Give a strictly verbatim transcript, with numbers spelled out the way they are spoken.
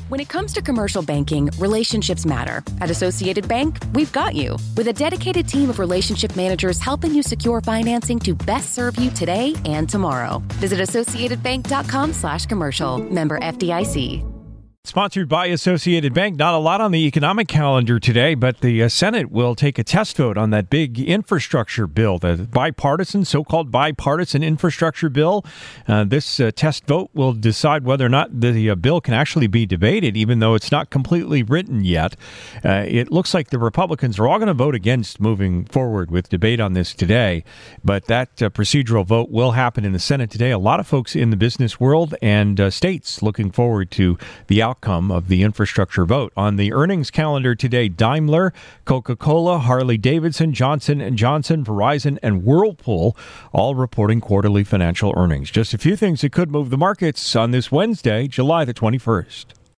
When it comes to commercial banking, relationships matter. At Associated Bank, we've got you. With a dedicated team of relationship managers helping you secure financing to best serve you today and tomorrow. Visit associatedbank.com slash commercial. Member F D I C. Sponsored by Associated Bank. Not a lot on the economic calendar today, but the uh, Senate will take a test vote on that big infrastructure bill, the bipartisan, so-called bipartisan infrastructure bill. Uh, this uh, test vote will decide whether or not the uh, bill can actually be debated, even though it's not completely written yet. Uh, it looks like the Republicans are all going to vote against moving forward with debate on this today, but that uh, procedural vote will happen in the Senate today. A lot of folks in the business world and uh, states looking forward to the outcome of the infrastructure vote. On the earnings calendar today, Daimler, Coca-Cola, Harley-Davidson, Johnson and Johnson, Verizon, and Whirlpool all reporting quarterly financial earnings. Just a few things that could move the markets on this Wednesday, July the twenty-first.